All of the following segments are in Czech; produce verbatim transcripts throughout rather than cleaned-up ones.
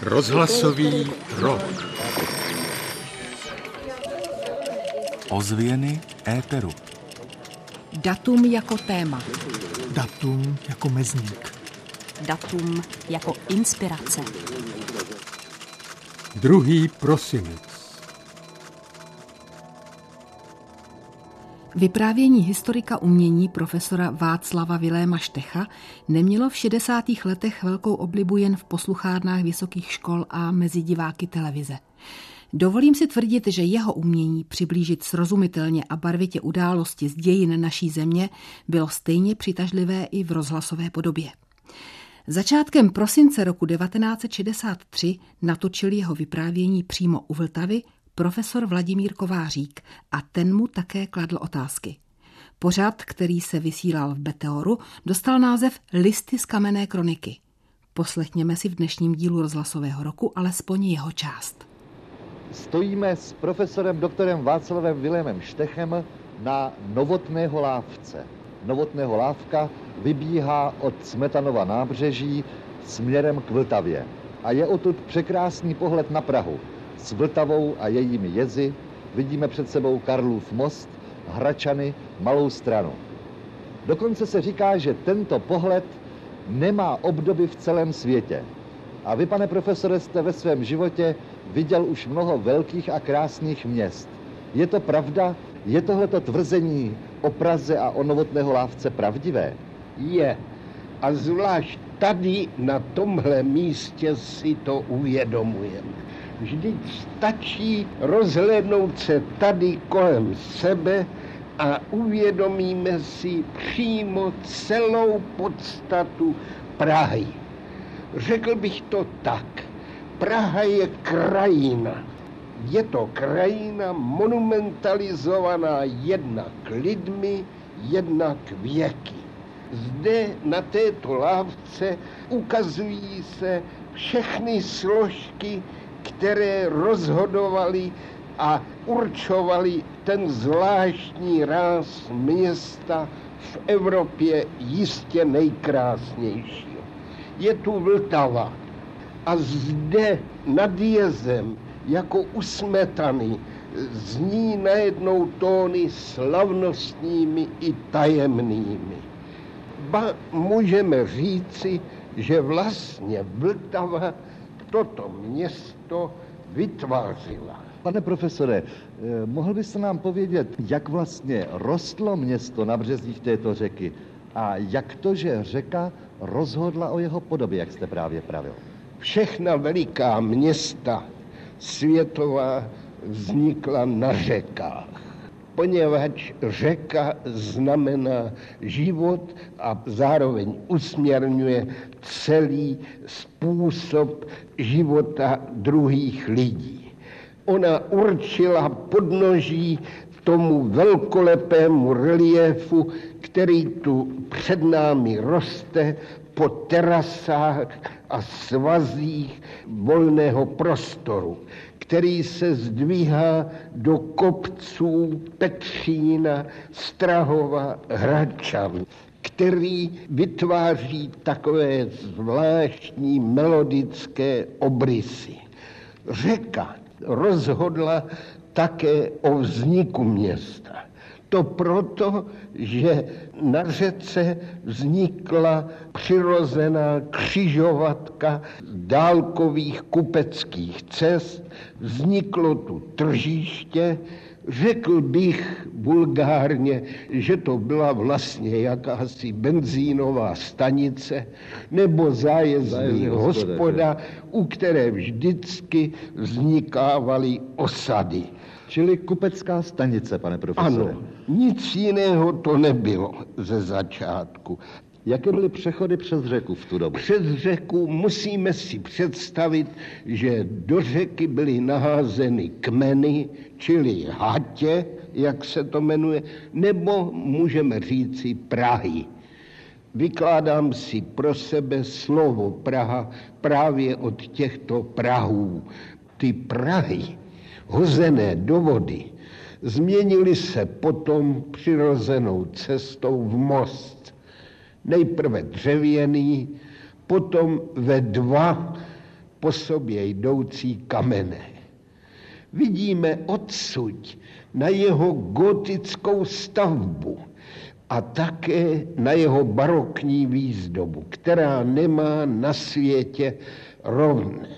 Rozhlasový rok. Ozvěny éteru. Datum jako téma. Datum jako mezník. Datum jako inspirace. Druhý prosinec. Vyprávění historika umění profesora Václava Viléma Štecha nemělo v šedesátých letech velkou oblibu jen v posluchárnách vysokých škol a mezi diváky televize. Dovolím si tvrdit, že jeho umění přiblížit srozumitelně a barvitě události z dějin naší země bylo stejně přitažlivé i v rozhlasové podobě. Začátkem prosince roku devatenáct set šedesát tři natočil jeho vyprávění přímo u Vltavy profesor Vladimír Kovářík a ten mu také kladl otázky. Pořad, který se vysílal v Meteoru, dostal název Listy z kamenné kroniky. Poslechněme si v dnešním dílu rozhlasového roku alespoň jeho část. Stojíme s profesorem doktorem Václavem Vilémem Štechem na Novotného lávce. Novotného lávka vybíhá od Smetanova nábřeží směrem k Vltavě. A je odtud překrásný pohled na Prahu. S Vltavou a jejími jezy vidíme před sebou Karlův most, Hračany, Malou Stranu. Dokonce se říká, že tento pohled nemá obdoby v celém světě. A vy, pane profesore, jste ve svém životě viděl už mnoho velkých a krásných měst. Je to pravda? Je tohleto tvrzení o Praze a o Novotného lávce pravdivé? Je. A zvlášť tady na tomhle místě si to uvědomujeme. Vždyť stačí rozhlédnout se tady kolem sebe a uvědomíme si přímo celou podstatu Prahy. Řekl bych to tak. Praha je krajina. Je to krajina monumentalizovaná jednak lidmi, jednak věky. Zde na této lávce ukazují se všechny složky, které rozhodovaly a určovaly ten zvláštní ráz města v Evropě jistě nejkrásnějšího. Je tu Vltava a zde nad jezem jako u Smetany zní najednou tóny slavnostními i tajemnými. Ba můžeme říci, že vlastně Vltava toto město vytvářila. Pane profesore, mohl byste nám povědět, jak vlastně rostlo město na březích této řeky a jak to, že řeka rozhodla o jeho podobě, jak jste právě pravil? Všechna veliká města světová vznikla na řekách, poněvadž řeka znamená život a zároveň usměrňuje celý způsob života druhých lidí. Ona určila podnoží tomu velkolepému reliéfu, který tu před námi roste po terasách a svazích volného prostoru, který se zdvíhá do kopců Petřína, Strahova, Hračan, který vytváří takové zvláštní melodické obrysy. Řeka rozhodla také o vzniku města. To proto, že na řece vznikla přirozená křižovatka dálkových kupeckých cest, vzniklo tu tržiště. Řekl bych vulgárně, že to byla vlastně jakási benzínová stanice nebo zájezdní hospoda, u které vždycky vznikávaly osady. Čili kupecká stanice, pane profesore. Ano, nic jiného to nebylo ze začátku. Jaké byly přechody přes řeku v tu dobu? Přes řeku musíme si představit, že do řeky byly naházeny kmeny, čili hatě, jak se to jmenuje, nebo můžeme říci Prahy. Vykládám si pro sebe slovo Praha právě od těchto Prahů. Ty Prahy, hozené do vody, změnily se potom přirozenou cestou v most. Nejprve dřevěný, potom ve dva po sobě jdoucí kamenné. Vidíme odsud na jeho gotickou stavbu a také na jeho barokní výzdobu, která nemá na světě rovné.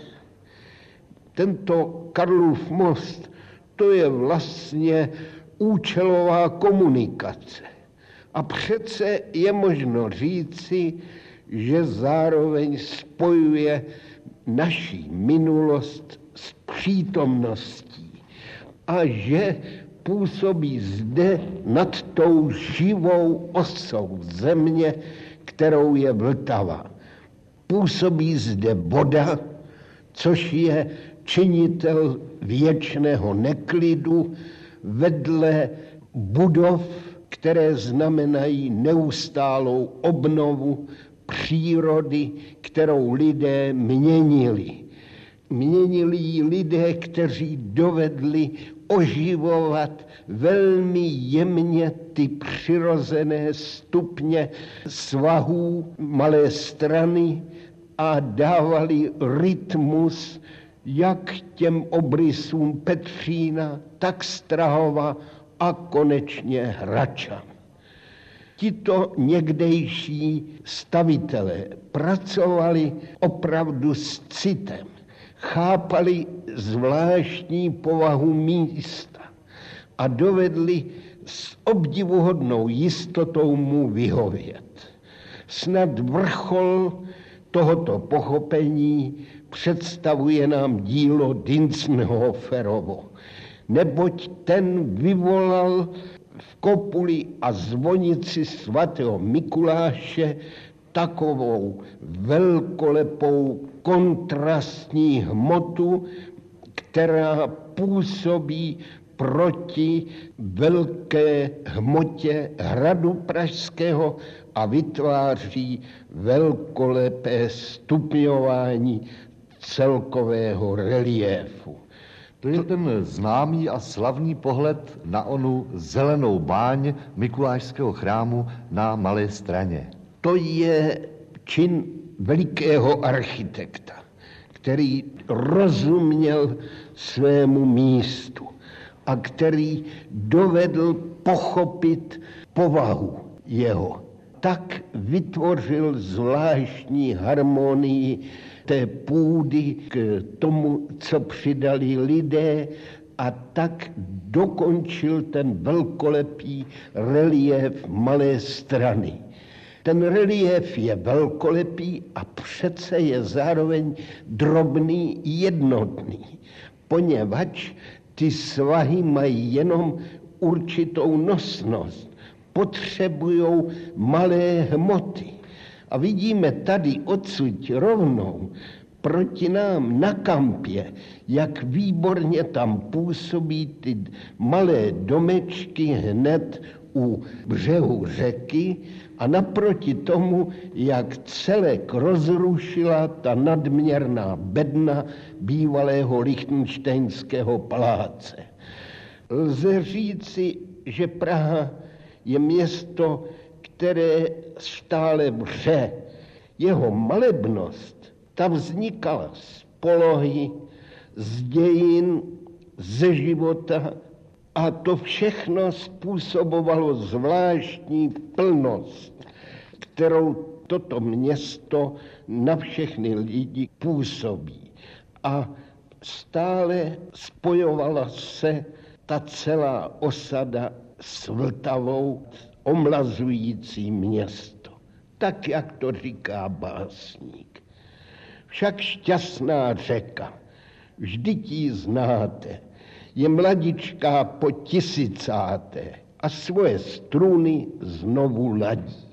Tento Karlův most, to je vlastně účelová komunikace. A přece je možno říci, že zároveň spojuje naší minulost s přítomností a že působí zde nad tou živou osou země, kterou je Vltava. Působí zde voda, což je činitel věčného neklidu vedle budov, které znamenají neustálou obnovu přírody, kterou lidé měnili. Měnili ji lidé, kteří dovedli oživovat velmi jemně ty přirozené stupně svahů Malé Strany a dávali rytmus jak těm obrysům Petřína, tak Strahova a konečně Hračan. Tito někdejší stavitelé pracovali opravdu s citem, chápali zvláštní povahu místa a dovedli s obdivuhodnou jistotou mu vyhovět. Snad vrchol tohoto pochopení představuje nám dílo Dientzenhoferovo, neboť ten vyvolal v kopuli a zvonici svatého Mikuláše takovou velkolepou kontrastní hmotu, která působí proti velké hmotě hradu pražského a vytváří velkolepé stupňování celkového reliéfu. To je ten známý a slavný pohled na onu zelenou báň Mikulášského chrámu na Malé Straně. To je čin velikého architekta, který rozuměl svému místu a který dovedl pochopit povahu jeho. Tak vytvořil zvláštní harmonii té půdy k tomu, co přidali lidé, a tak dokončil ten velkolepý reliéf Malé Strany. Ten reliéf je velkolepý a přece je zároveň drobný, jednotný, poněvadž ty svahy mají jenom určitou nosnost, potřebují malé hmoty. A vidíme tady odsud rovnou proti nám na kampě, jak výborně tam působí ty malé domečky hned u břehu řeky a naproti tomu, jak celek rozrušila ta nadměrná bedna bývalého lichtenštejnského paláce. Lze říci, že Praha je město, které stále vře. Jeho malebnost, ta vznikala z polohy, z dějin, ze života a to všechno způsobovalo zvláštní plnost, kterou toto město na všechny lidi působí. A stále spojovala se ta celá osada s Vltavou, omlazující město, tak, jak to říká básník. Však šťastná řeka, vždyť ji znáte, je mladičká po tisícáté a svoje struny znovu ladí.